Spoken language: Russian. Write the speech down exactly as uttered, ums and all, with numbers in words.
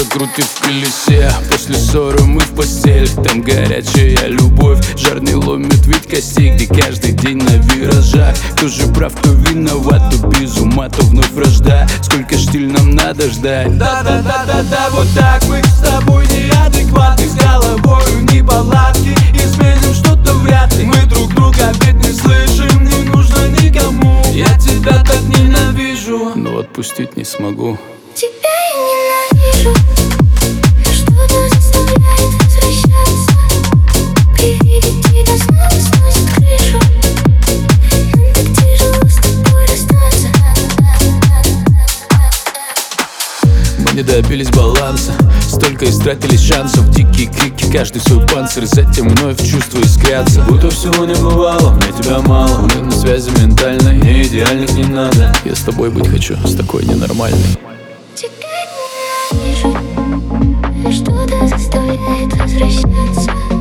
закрутит в колесе. После ссоры мы в постель, там горячая любовь. Жар не ломит вид костей, где каждый день на виражах. Кто же прав, кто виноват, то без ума, то вновь вражда. Сколько штиль нам надо ждать? Да-да-да-да-да, вот так мы с тобой неадекватны. С головою неполадки, изменим что-то вряд ли. Мы друг друга ведь не слышим, не нужно никому. Я тебя так ненавижу, но отпустить не смогу. Тебя я ненавижу, но что-то заставляет возвращаться. При виде тебя снова сносит крышу. Нам так тяжело с тобой расстаться. Мы не добились баланса, столько истратили шансов. Дикие крики, каждый свой панцирь, затем вновь чувства искрятся. Будто всего не бывало, мне тебя мало. Мы на связи ментальной, мне идеальных не надо. Я с тобой быть хочу, с такой ненормальной. Тебя я ненавижу, но что-то заставляет возвращаться.